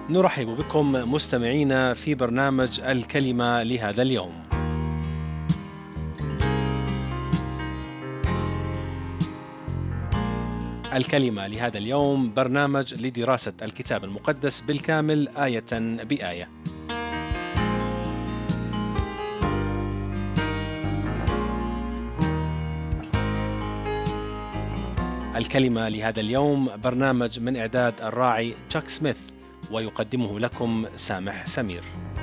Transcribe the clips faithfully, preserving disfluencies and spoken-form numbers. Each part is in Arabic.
نرحب بكم مستمعينا في برنامج الكلمة لهذا اليوم. الكلمة لهذا اليوم برنامج لدراسة الكتاب المقدس بالكامل آية بآية. الكلمة لهذا اليوم برنامج من إعداد الراعي تشاك سميث، ويقدمه لكم سامح سمير.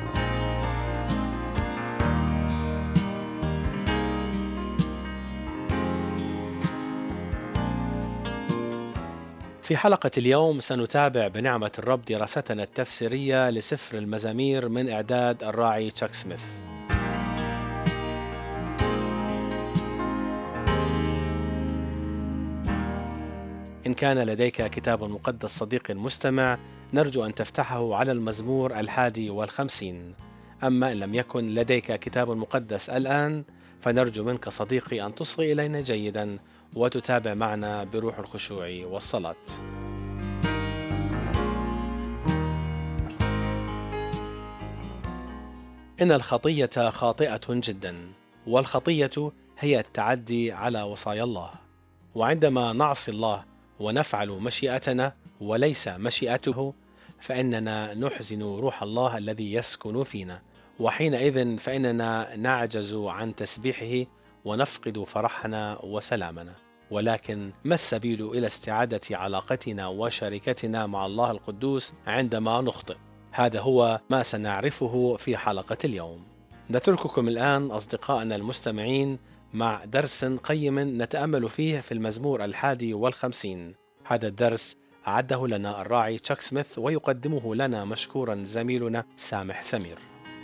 في حلقة اليوم سنتابع بنعمة الرب دراستنا التفسيرية لسفر المزامير من إعداد الراعي تشاك سميث. إن كان لديك كتاب مقدس صديقي المستمع، نرجو أن تفتحه على المزمور الحادي والخمسين. أما إن لم يكن لديك كتاب مقدس الآن، فنرجو منك صديقي أن تصغي إلينا جيدا وتتابع معنا بروح الخشوع والصلاة. إن الخطية خاطئة جدا، والخطية هي التعدي على وصايا الله. وعندما نعصي الله ونفعل مشيئتنا وليس مشيئته، فإننا نحزن روح الله الذي يسكن فينا، وحينئذ فإننا نعجز عن تسبيحه ونفقد فرحنا وسلامنا. ولكن ما السبيل إلى استعادة علاقتنا وشركتنا مع الله القدوس عندما نخطئ؟ هذا هو ما سنعرفه في حلقة اليوم. نترككم الآن أصدقائنا المستمعين مع درس قيم نتأمل فيه في المزمور الحادي والخمسين. هذا الدرس أعده لنا الراعي تشاك سميث، ويقدمه لنا مشكورا زميلنا سامح سمير.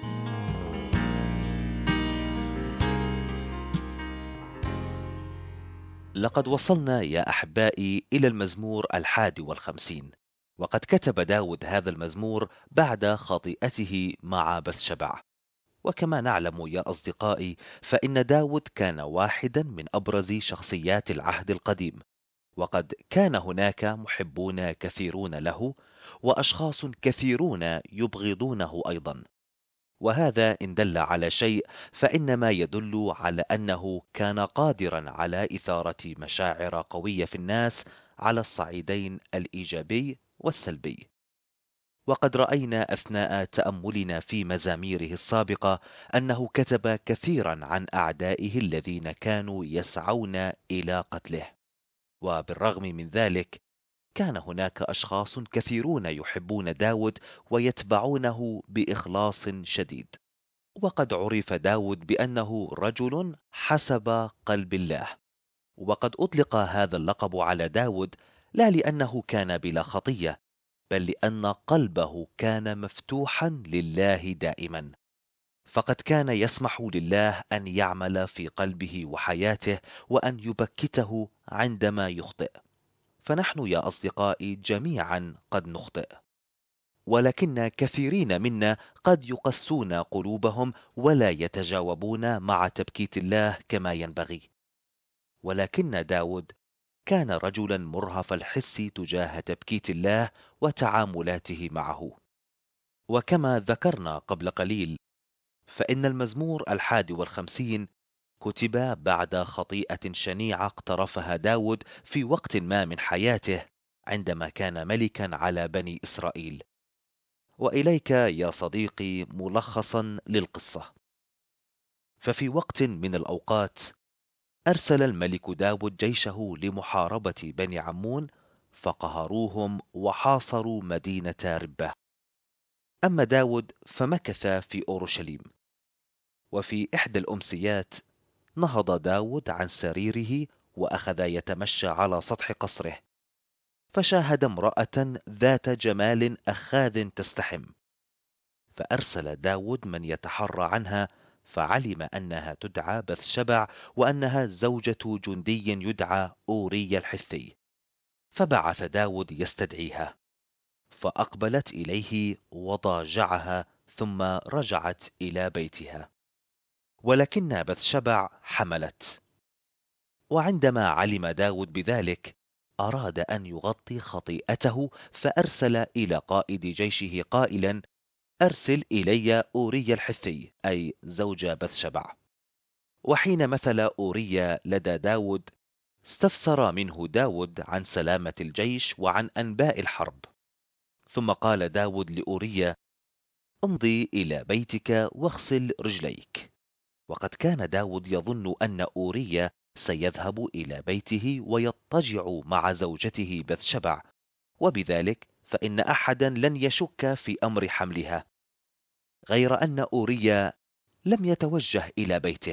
لقد وصلنا يا أحبائي إلى المزمور الحادي والخمسين، وقد كتب داود هذا المزمور بعد خطيئته مع بثشبع. وكما نعلم يا أصدقائي، فإن داود كان واحدا من أبرز شخصيات العهد القديم، وقد كان هناك محبون كثيرون له، وأشخاص كثيرون يبغضونه أيضا. وهذا إن دل على شيء فإنما يدل على أنه كان قادرا على إثارة مشاعر قوية في الناس على الصعيدين الإيجابي والسلبي. وقد رأينا أثناء تأملنا في مزاميره السابقة أنه كتب كثيرا عن أعدائه الذين كانوا يسعون إلى قتله. وبالرغم من ذلك كان هناك أشخاص كثيرون يحبون داود ويتبعونه بإخلاص شديد. وقد عرف داود بأنه رجل حسب قلب الله، وقد أطلق هذا اللقب على داود لا لأنه كان بلا خطية، بل لأن قلبه كان مفتوحا لله دائما. فقد كان يسمح لله أن يعمل في قلبه وحياته وأن يبكته عندما يخطئ. فنحن يا أصدقائي جميعا قد نخطئ، ولكن كثيرين منا قد يقسون قلوبهم ولا يتجاوبون مع تبكيت الله كما ينبغي. ولكن داود كان رجلا مرهف الحس تجاه تبكيت الله وتعاملاته معه. وكما ذكرنا قبل قليل، فإن المزمور الحادي والخمسين كتب بعد خطيئة شنيعة اقترفها داود في وقت ما من حياته عندما كان ملكا على بني إسرائيل. وإليك يا صديقي ملخصا للقصة. ففي وقت من الأوقات أرسل الملك داود جيشه لمحاربة بني عمون، فقهروهم وحاصروا مدينة ربة. أما داود فمكث في أورشليم. وفي إحدى الأمسيات نهض داود عن سريره وأخذ يتمشى على سطح قصره، فشاهد امرأة ذات جمال أخاذ تستحم. فأرسل داود من يتحرى عنها، فعلم أنها تدعى بثشبع وأنها زوجة جندي يدعى أوري الحثي. فبعث داود يستدعيها، فأقبلت إليه وضاجعها ثم رجعت إلى بيتها. ولكن بثشبع حملت. وعندما علم داود بذلك أراد أن يغطي خطيئته، فأرسل إلى قائد جيشه قائلا: أرسل إلي أوريا الحثي، أي زوج بثشبع. وحين مثل أوريا لدى داود، استفسر منه داود عن سلامة الجيش وعن أنباء الحرب. ثم قال داود لأوريا: امضي إلى بيتك واغسل رجليك. وقد كان داود يظن أن أوريا سيذهب إلى بيته ويضطجع مع زوجته بثشبع، وبذلك فإن أحدا لن يشك في أمر حملها، غير أن أوريا لم يتوجه إلى بيته،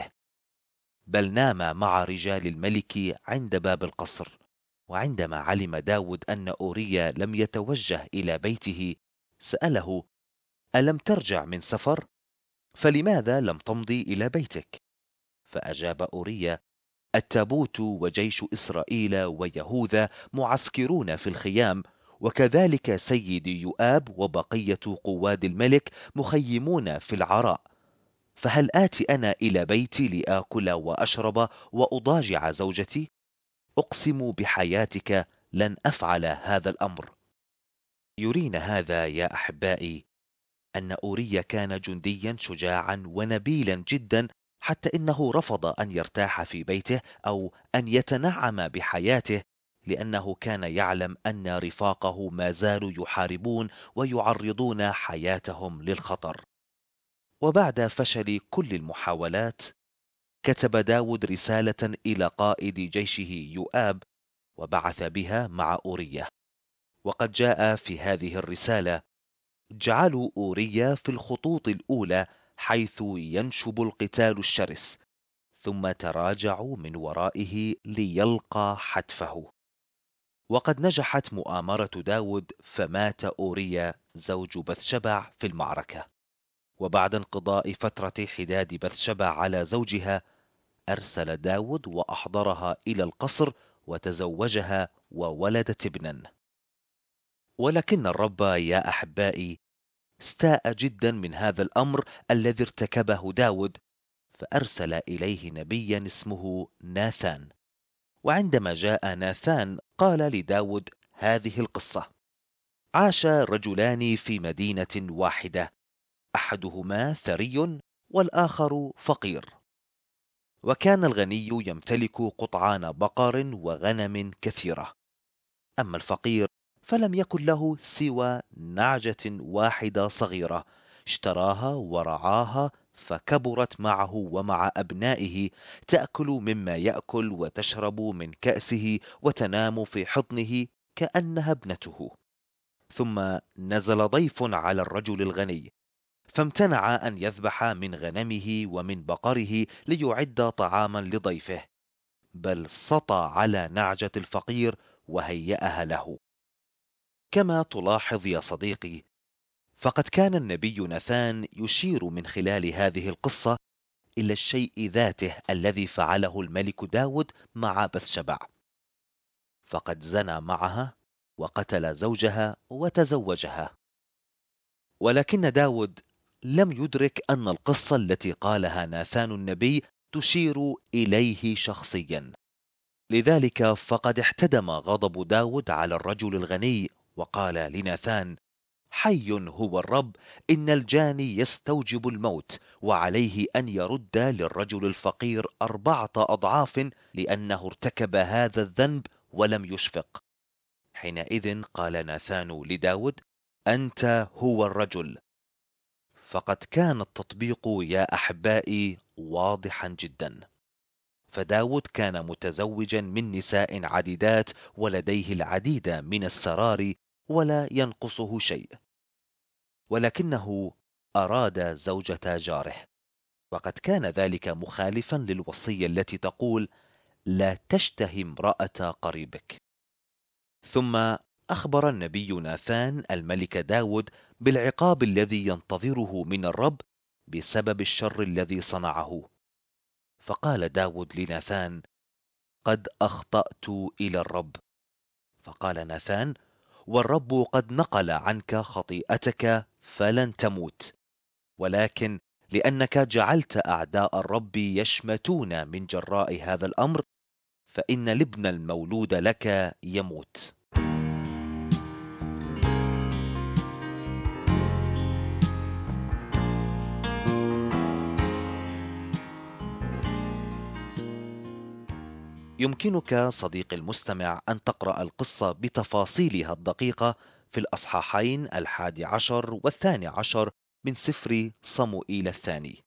بل نام مع رجال الملك عند باب القصر. وعندما علم داود أن أوريا لم يتوجه إلى بيته، سأله: ألم ترجع من سفر؟ فلماذا لم تمضي إلى بيتك؟ فأجاب أوريا: التابوت وجيش إسرائيل ويهوذا معسكرون في الخيام، وكذلك سيدي يؤاب وبقية قواد الملك مخيمون في العراء، فهل آتي أنا إلى بيتي لآكل وأشرب وأضاجع زوجتي؟ أقسم بحياتك لن أفعل هذا الأمر. يرينا هذا يا أحبائي أن أوريا كان جنديا شجاعا ونبيلا جدا، حتى إنه رفض أن يرتاح في بيته أو أن يتنعم بحياته، لأنه كان يعلم أن رفاقه ما زالوا يحاربون ويعرضون حياتهم للخطر. وبعد فشل كل المحاولات، كتب داود رسالة إلى قائد جيشه يؤاب، وبعث بها مع أوريا. وقد جاء في هذه الرسالة: جعلوا أوريا في الخطوط الأولى حيث ينشب القتال الشرس، ثم تراجعوا من ورائه ليلقى حتفه. وقد نجحت مؤامرة داود، فمات أوريا زوج بثشبع في المعركة. وبعد انقضاء فترة حداد بثشبع على زوجها، أرسل داود وأحضرها إلى القصر وتزوجها وولدت ابنا. ولكن الرب يا أحبائي استاء جدا من هذا الأمر الذي ارتكبه داود، فأرسل إليه نبيا اسمه ناثان. وعندما جاء ناثان قال لداود هذه القصة: عاش رجلان في مدينة واحدة، أحدهما ثري والآخر فقير. وكان الغني يمتلك قطعان بقر وغنم كثيرة، أما الفقير فلم يكن له سوى نعجة واحدة صغيرة، اشتراها ورعاها، فكبرت معه ومع أبنائه، تأكل مما يأكل وتشرب من كأسه وتنام في حضنه كأنها ابنته. ثم نزل ضيف على الرجل الغني، فامتنع أن يذبح من غنمه ومن بقره ليعد طعاما لضيفه، بل سطى على نعجة الفقير وهيأها له. كما تلاحظ يا صديقي، فقد كان النبي ناثان يشير من خلال هذه القصة إلى الشيء ذاته الذي فعله الملك داود مع بثشبع، فقد زنى معها وقتل زوجها وتزوجها. ولكن داود لم يدرك أن القصة التي قالها ناثان النبي تشير إليه شخصيا، لذلك فقد احتدم غضب داود على الرجل الغني، وقال لناثان: حي هو الرب، إن الجاني يستوجب الموت، وعليه أن يرد للرجل الفقير أربعة أضعاف، لأنه ارتكب هذا الذنب ولم يشفق. حينئذ قال ناثان لداود: أنت هو الرجل. فقد كان التطبيق يا أحبائي واضحا جدا، فداود كان متزوجا من نساء عديدات ولديه العديد من السرار ولا ينقصه شيء، ولكنه أراد زوجة جاره، وقد كان ذلك مخالفا للوصية التي تقول: لا تشتهي امرأة قريبك. ثم أخبر النبي ناثان الملك داود بالعقاب الذي ينتظره من الرب بسبب الشر الذي صنعه. فقال داود لناثان: قد أخطأت إلى الرب. فقال ناثان: والرب قد نقل عنك خطيئتك فلن تموت، ولكن لأنك جعلت أعداء الرب يشمتون من جراء هذا الأمر، فإن الابن المولود لك يموت. يمكنك صديقي المستمع أن تقرأ القصة بتفاصيلها الدقيقة في الأصحاحين الحادي عشر والثاني عشر من سفر صموئيل الثاني.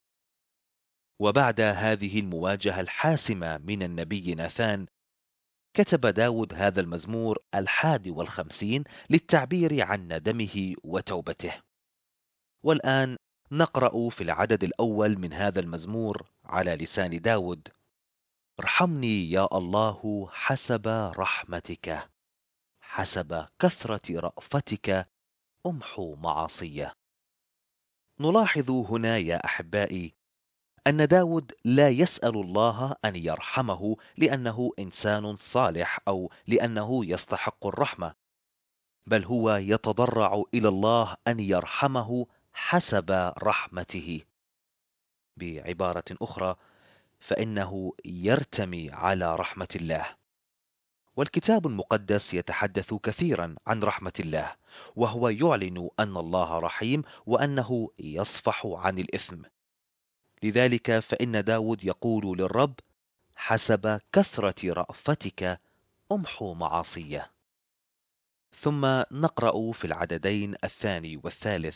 وبعد هذه المواجهة الحاسمة من النبي ناثان، كتب داود هذا المزمور الحادي والخمسين للتعبير عن ندمه وتوبته. والآن نقرأ في العدد الأول من هذا المزمور على لسان داود: ارحمني يا الله حسب رحمتك، حسب كثرة رأفتك أمحو معاصيه. نلاحظ هنا يا أحبائي أن داود لا يسأل الله أن يرحمه لأنه إنسان صالح أو لأنه يستحق الرحمة، بل هو يتضرع إلى الله أن يرحمه حسب رحمته. بعبارة أخرى، فإنه يرتمي على رحمة الله. والكتاب المقدس يتحدث كثيرا عن رحمة الله، وهو يعلن أن الله رحيم وأنه يصفح عن الإثم. لذلك فإن داود يقول للرب: حسب كثرة رأفتك أمحو معاصيه. ثم نقرأ في العددين الثاني والثالث: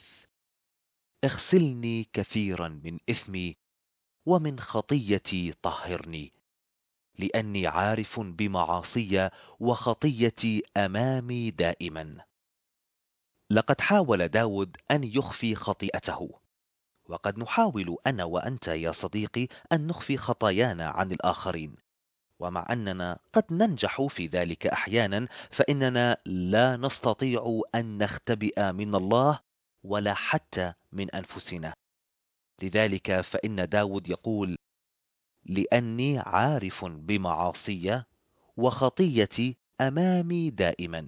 اغسلني كثيرا من إثمي ومن خطيتي طهرني، لأني عارف بمعاصي وخطيتي أمامي دائما. لقد حاول داود أن يخفي خطيئته، وقد نحاول أنا وأنت يا صديقي أن نخفي خطايانا عن الآخرين، ومع أننا قد ننجح في ذلك أحيانا، فإننا لا نستطيع أن نختبئ من الله ولا حتى من أنفسنا. لذلك فإن داود يقول: لأني عارف بمعاصي وخطيتي أمامي دائما.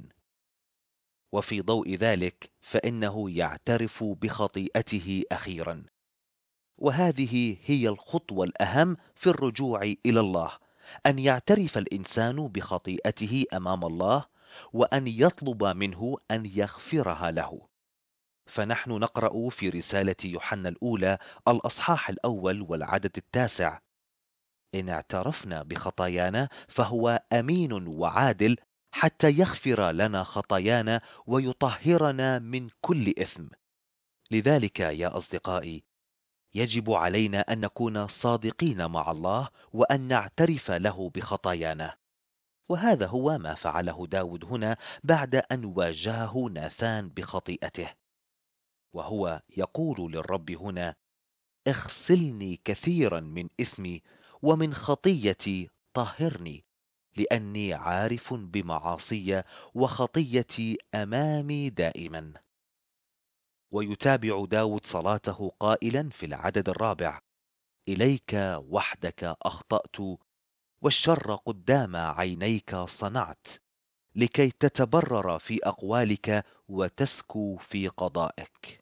وفي ضوء ذلك فإنه يعترف بخطيئته أخيرا، وهذه هي الخطوة الأهم في الرجوع إلى الله، أن يعترف الإنسان بخطيئته أمام الله وأن يطلب منه أن يغفرها له. فنحن نقرأ في رسالة يوحنا الأولى الأصحاح الأول والعدد التاسع: إن اعترفنا بخطايانا فهو أمين وعادل حتى يغفر لنا خطايانا ويطهرنا من كل إثم. لذلك يا أصدقائي، يجب علينا أن نكون صادقين مع الله وأن نعترف له بخطايانا. وهذا هو ما فعله داود هنا بعد أن واجهه ناثان بخطيئته، وهو يقول للرب هنا: اغسلني كثيرا من إثمي ومن خطيتي طهرني، لأني عارف بمعاصي وخطيتي أمامي دائما. ويتابع داود صلاته قائلا في العدد الرابع: إليك وحدك أخطأت والشر قدام عينيك صنعت، لكي تتبرر في أقوالك وتسكو في قضائك.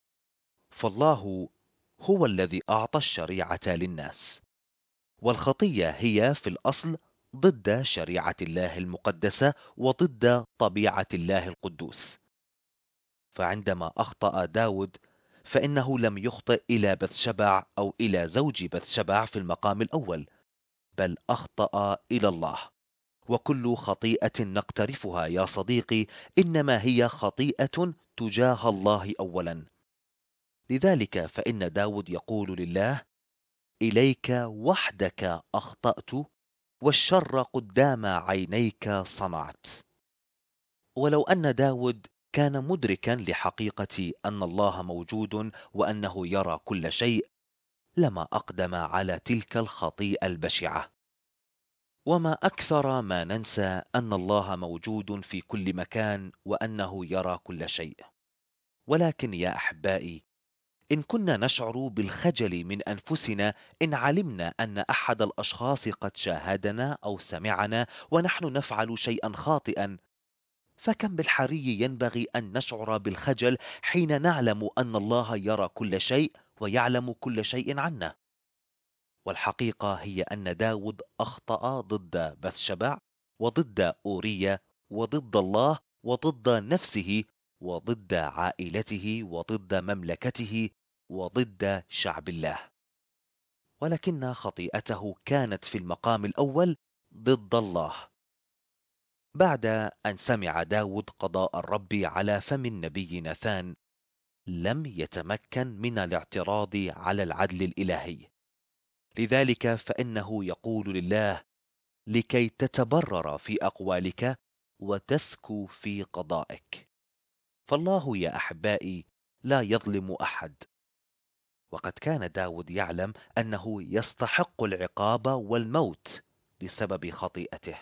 فالله هو الذي أعطى الشريعة للناس، والخطية هي في الأصل ضد شريعة الله المقدسة وضد طبيعة الله القدوس. فعندما أخطأ داود فإنه لم يخطئ إلى بثشبع أو إلى زوج بثشبع في المقام الأول، بل أخطأ إلى الله. وكل خطيئة نقترفها يا صديقي إنما هي خطيئة تجاه الله أولا. لذلك فإن داود يقول لله: إليك وحدك أخطأت والشر قدام عينيك صنعت. ولو أن داود كان مدركا لحقيقة أن الله موجود وأنه يرى كل شيء، لما أقدم على تلك الخطيئة البشعة. وما أكثر ما ننسى أن الله موجود في كل مكان وأنه يرى كل شيء. ولكن يا أحبائي، إن كنا نشعر بالخجل من أنفسنا إن علمنا أن أحد الأشخاص قد شاهدنا أو سمعنا ونحن نفعل شيئا خاطئا، فكم بالحري ينبغي أن نشعر بالخجل حين نعلم أن الله يرى كل شيء ويعلم كل شيء عنا. والحقيقة هي أن داود أخطأ ضد بثشبع وضد أورية وضد الله وضد نفسه وضد عائلته وضد مملكته وضد شعب الله. ولكن خطيئته كانت في المقام الأول ضد الله. بعد أن سمع داود قضاء الرب على فم النبي ناثان، لم يتمكن من الاعتراض على العدل الإلهي. لذلك فإنه يقول لله: لكي تتبرر في أقوالك وتسكو في قضائك. فالله يا أحبائي لا يظلم أحد، وقد كان داود يعلم أنه يستحق العقاب والموت بسبب خطيئته.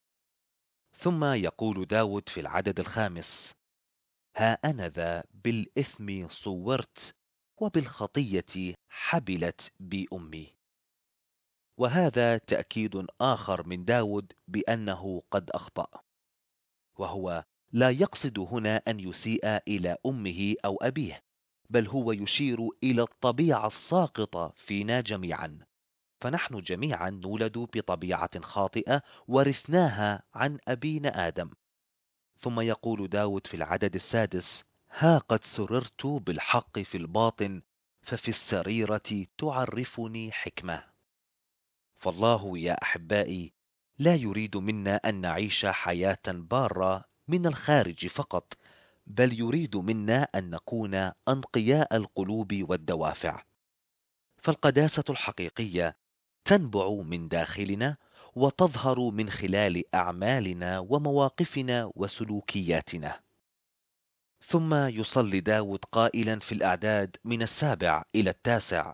ثم يقول داود في العدد الخامس: ها أنا ذا بالإثم صورت وبالخطية حبلت بي أمي. وهذا تأكيد آخر من داود بأنه قد أخطأ، وهو لا يقصد هنا أن يسيء إلى أمه أو أبيه، بل هو يشير إلى الطبيعة الساقطة فينا جميعا. فنحن جميعا نولد بطبيعة خاطئة ورثناها عن أبينا آدم. ثم يقول داود في العدد السادس: ها قد سررت بالحق في الباطن، ففي السريرة تعرفني حكمة. فالله يا أحبائي لا يريد منا أن نعيش حياة بارة من الخارج فقط، بل يريد منا أن نكون أنقياء القلوب والدوافع. فالقداسة الحقيقية تنبع من داخلنا وتظهر من خلال أعمالنا ومواقفنا وسلوكياتنا. ثم يصلي داود قائلا في الأعداد من السابع إلى التاسع: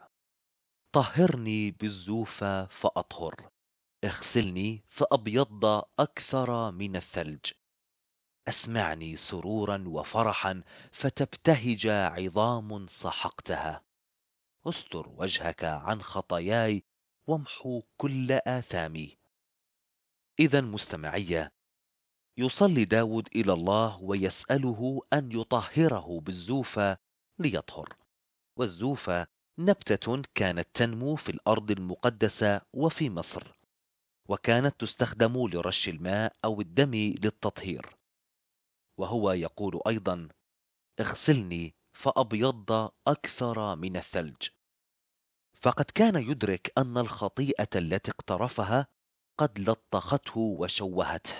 طهرني بالزوفة فأطهر، اغسلني فأبيض أكثر من الثلج، أسمعني سرورا وفرحا فتبتهج عظام سحقتها، استر وجهك عن خطاياي وامحو كل آثامي. إذا مستمعية، يصلي داود إلى الله ويسأله أن يطهره بالزوفة ليطهر. والزوفة نبتة كانت تنمو في الأرض المقدسة وفي مصر، وكانت تستخدم لرش الماء أو الدم للتطهير. وهو يقول أيضا: اغسلني فأبيض أكثر من الثلج. فقد كان يدرك أن الخطيئة التي اقترفها قد لطخته وشوهته،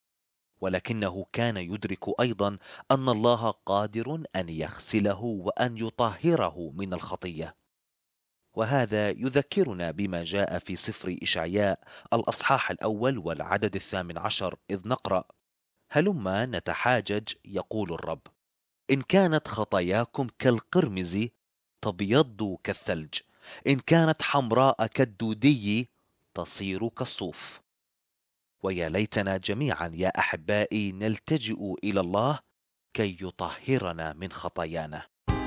ولكنه كان يدرك أيضا أن الله قادر أن يغسله وأن يطهره من الخطية. وهذا يذكرنا بما جاء في سفر إشعياء الأصحاح الأول والعدد الثامن عشر، إذ نقرأ: هلما نتحاجج يقول الرب، إن كانت خطاياكم كالقرمز تبيض كالثلج، إن كانت حمراء كالدودي تصير كالصوف. ويا ليتنا جميعا يا أحبائي نلتجئ إلى الله كي يطهرنا من خطايانا.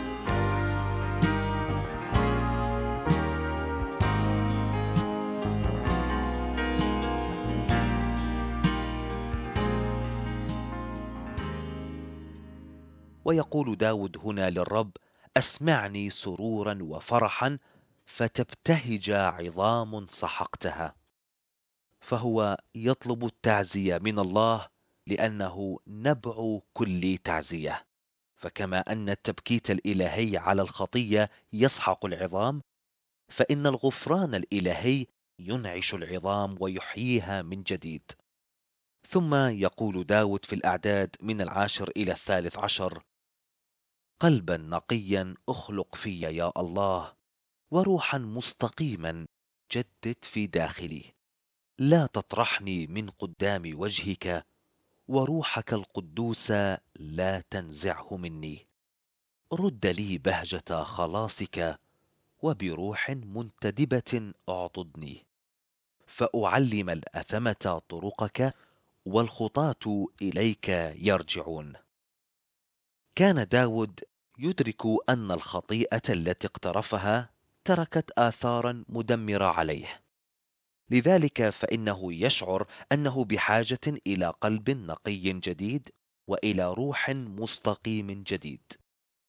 ويقول داود هنا للرب: أسمعني سرورا وفرحا فتبتهج عظام سحقتها. فهو يطلب التعزية من الله لأنه نبع كل تعزية. فكما أن التبكيت الإلهي على الخطية يسحق العظام، فإن الغفران الإلهي ينعش العظام ويحييها من جديد. ثم يقول داود في الأعداد من العاشر إلى الثالث عشر: قلبا نقيا أخلق في يا الله، وروحا مستقيما جدد في داخلي. لا تطرحني من قدام وجهك، وروحك القدوس لا تنزعه مني. رد لي بهجة خلاصك، وبروح منتدبة اعضدني، فأعلم الأثمة طرقك، والخطاة إليك يرجعون. كان داود يدرك أن الخطيئة التي اقترفها تركت آثارا مدمرة عليه. لذلك فإنه يشعر أنه بحاجة إلى قلب نقي جديد وإلى روح مستقيم جديد.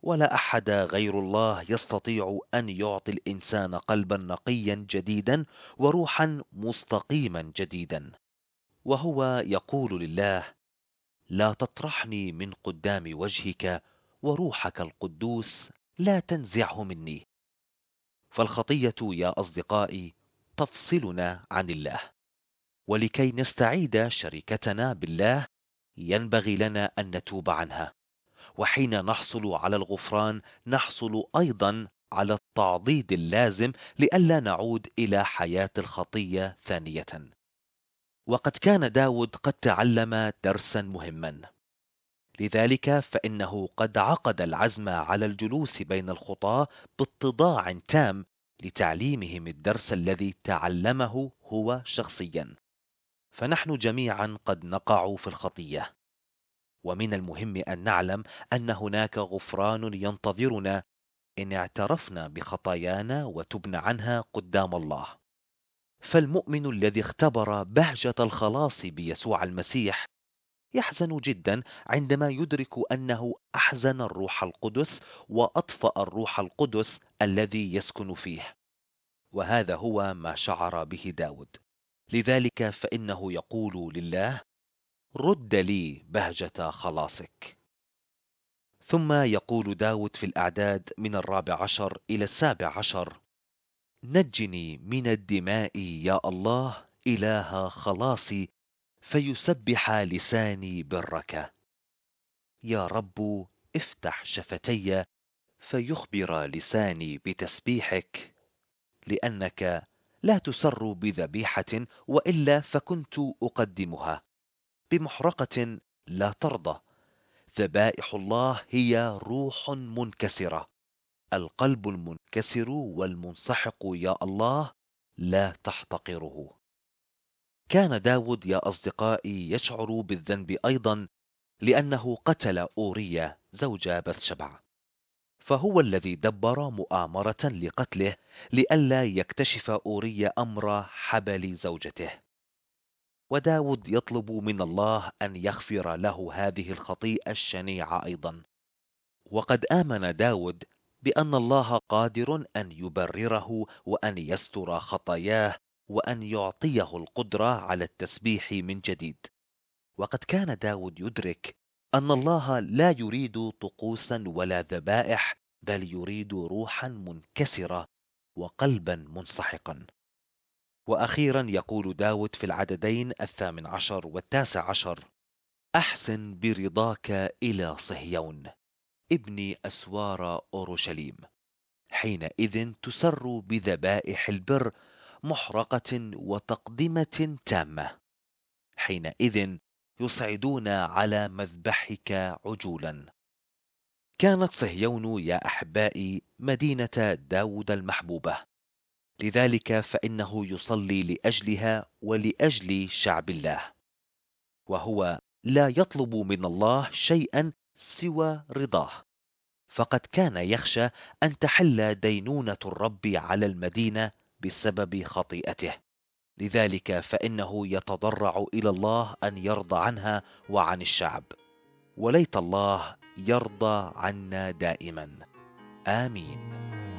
ولا أحد غير الله يستطيع أن يعطي الإنسان قلبا نقيا جديدا وروحا مستقيما جديدا. وهو يقول لله: لا تطرحني من قدام وجهك، وروحك القدوس لا تنزعه مني. فالخطية يا أصدقائي تفصلنا عن الله، ولكي نستعيد شركتنا بالله ينبغي لنا أن نتوب عنها. وحين نحصل على الغفران نحصل أيضا على التعضيد اللازم لئلا نعود إلى حياة الخطية ثانية. وقد كان داود قد تعلم درسا مهما، لذلك فإنه قد عقد العزم على الجلوس بين الخطاة باتضاع تام لتعليمهم الدرس الذي تعلمه هو شخصيا. فنحن جميعا قد نقع في الخطية، ومن المهم أن نعلم أن هناك غفران ينتظرنا إن اعترفنا بخطايانا وتبنا عنها قدام الله. فالمؤمن الذي اختبر بهجة الخلاص بيسوع المسيح يحزن جدا عندما يدرك أنه أحزن الروح القدس وأطفأ الروح القدس الذي يسكن فيه. وهذا هو ما شعر به داود، لذلك فإنه يقول لله: رد لي بهجة خلاصك. ثم يقول داود في الأعداد من الرابع عشر إلى السابع عشر: نجني من الدماء يا الله إله خلاصي، فيسبح لساني برك. يا رب افتح شفتي، فيخبر لساني بتسبيحك، لأنك لا تسر بذبيحة، وإلا فكنت أقدمها. بمحرقة لا ترضى. ذبائح الله هي روح منكسرة. القلب المنكسر والمنسحق يا الله لا تحتقره. كان داود يا أصدقائي يشعر بالذنب أيضا، لأنه قتل أوريا زوج بثشبع، فهو الذي دبر مؤامرة لقتله لئلا يكتشف أوريا أمر حبل زوجته. وداود يطلب من الله أن يغفر له هذه الخطيئة الشنيعة أيضا. وقد آمن داود بأن الله قادر أن يبرره وأن يستر خطاياه وأن يعطيه القدرة على التسبيح من جديد. وقد كان داود يدرك أن الله لا يريد طقوسا ولا ذبائح، بل يريد روحا منكسرة وقلبا منسحقا. وأخيرا يقول داود في العددين الثامن عشر والتاسع عشر: أحسن برضاك إلى صهيون ابني أسوار أورشليم، حينئذ تسر بذبائح البر محرقة وتقدمة تامة، حينئذ يصعدون على مذبحك عجولا. كانت صهيون يا أحبائي مدينة داود المحبوبة، لذلك فإنه يصلي لأجلها ولأجل شعب الله، وهو لا يطلب من الله شيئا سوى رضاه، فقد كان يخشى أن تحل دينونة الرب على المدينة بسبب خطيئته، لذلك فإنه يتضرع إلى الله أن يرضى عنها وعن الشعب. وليت الله يرضى عنا دائما. آمين.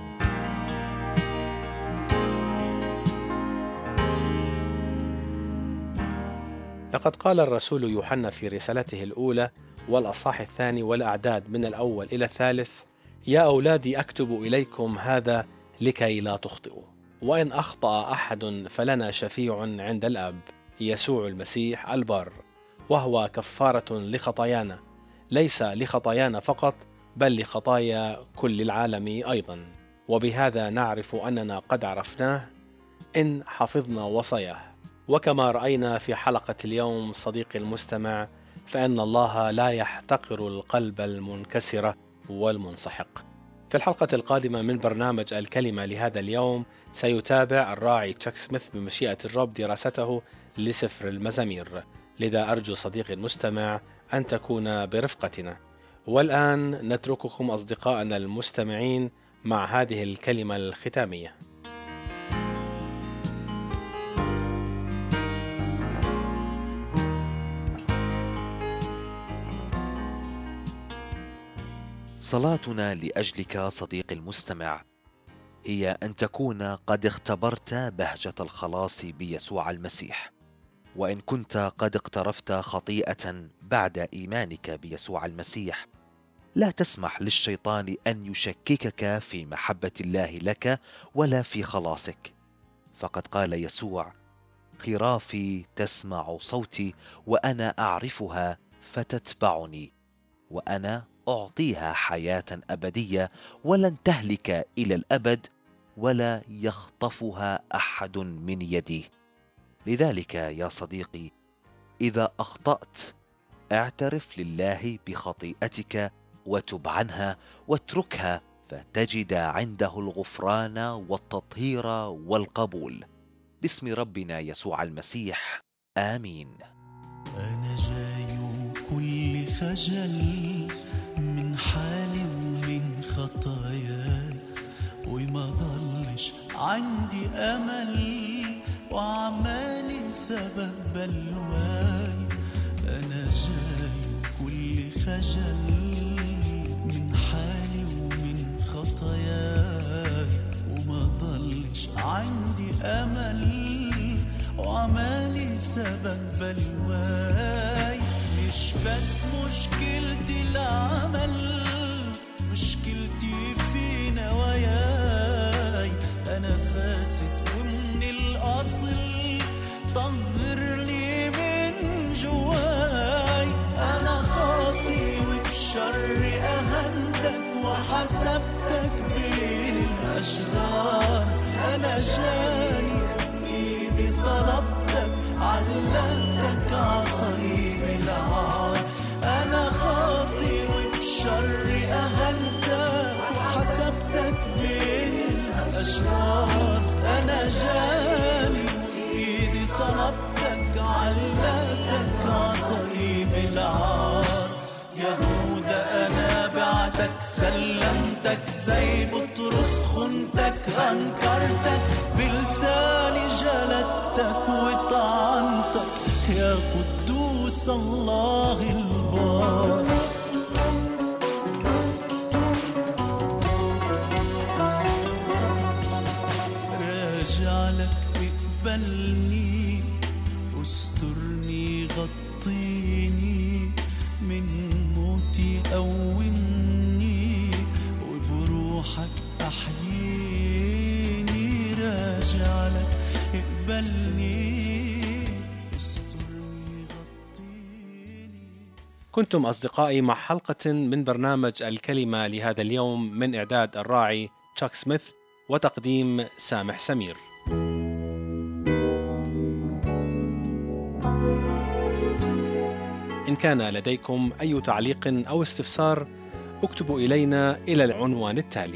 لقد قال الرسول يوحنا في رسالته الأولى والأصحاح الثاني والأعداد من الأول إلى الثالث: يا أولادي أكتب إليكم هذا لكي لا تخطئوا، وإن أخطأ أحد فلنا شفيع عند الآب، يسوع المسيح البار، وهو كفارة لخطايانا، ليس لخطايانا فقط بل لخطايا كل العالم أيضا. وبهذا نعرف أننا قد عرفناه إن حفظنا وصاياه. وكما رأينا في حلقة اليوم صديقي المستمع، فإن الله لا يحتقر القلب المنكسر والمنسحق. في الحلقة القادمة من برنامج الكلمة لهذا اليوم سيتابع الراعي تشاك سميث بمشيئة الرب دراسته لسفر المزامير، لذا أرجو صديقي المستمع أن تكون برفقتنا. والآن نترككم أصدقائنا المستمعين مع هذه الكلمة الختامية. صلاتنا لأجلك صديقي المستمع هي أن تكون قد اختبرت بهجة الخلاص بيسوع المسيح، وإن كنت قد اقترفت خطيئة بعد إيمانك بيسوع المسيح، لا تسمح للشيطان أن يشككك في محبة الله لك ولا في خلاصك، فقد قال يسوع: خرافي تسمع صوتي وأنا أعرفها فتتبعني، وأنا أعطيها حياة أبدية ولن تهلك إلى الأبد ولا يخطفها أحد من يدي. لذلك يا صديقي، إذا أخطأت اعترف لله بخطيئتك وتب عنها واتركها، فتجد عنده الغفران والتطهير والقبول. باسم ربنا يسوع المسيح، آمين. أنا جاي كل خجل من حالي ومن خطاياي، وما ضلش عندي أمل وعمالي سبب بلواي. أنا جاي كل خجل من حالي ومن خطاياي، وما ضلش عندي أمل وعمالي سبب بلواي. مش بس مشكلتي العمل، مشكلتي في نواياي. أنا فاسد ومن الأصل، طهر لي من جواي. أنا خاطي وبشر أهنتك وحسبتك بين الأشرار. أنا جاني بإيدي صلبتك، علقتك عصليب العار. أنا خاطي وبشر أهنتك وحسبتك بين الأشرار. أنا جاني بإيدي صلبتك، علقتك عصليب العار. يهوذا أنا بعتك سلمتك، زي بطرس خنتك أنكرتك، بلساني جلدتك وطعنتك، يا قدوس الله البار. راجع لك اقبلني، استرني غطيني، من موتي قومني وبروحك أحييني. راجع لك اقبلني، استرني غطيني. كنتم أصدقائي مع حلقة من برنامج الكلمة لهذا اليوم، من إعداد الراعي تشاك سميث وتقديم سامح سمير. إن كان لديكم أي تعليق أو استفسار، اكتبوا إلينا إلى العنوان التالي: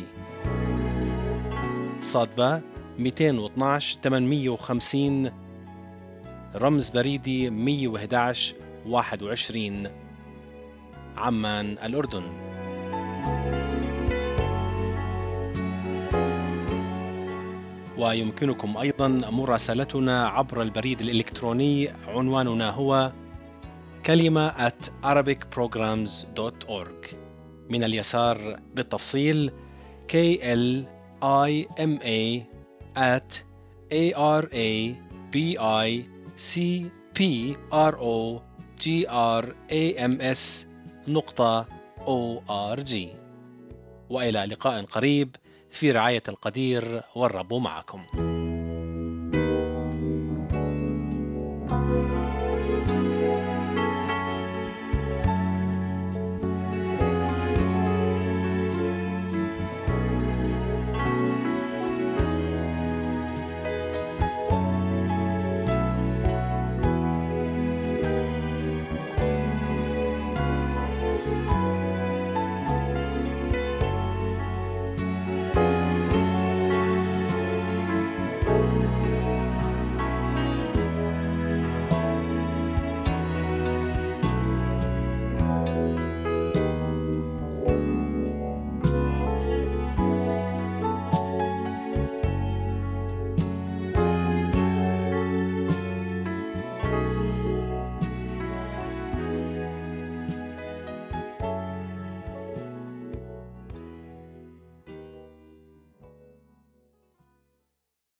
صادبة مئتين واثناشر ثمانمئة وخمسين، رمز بريدي مئة وأحد عشر واحد وعشرين، عمان، الأردن. ويمكنكم أيضا مراسلتنا عبر البريد الإلكتروني، عنواننا هو كلمة at arabic programs dot org. من اليسار بالتفصيل K L I M A at A R A B I C P R O G R A M S نقطة O R G. وإلى لقاء قريب في رعاية القدير، والرب معكم.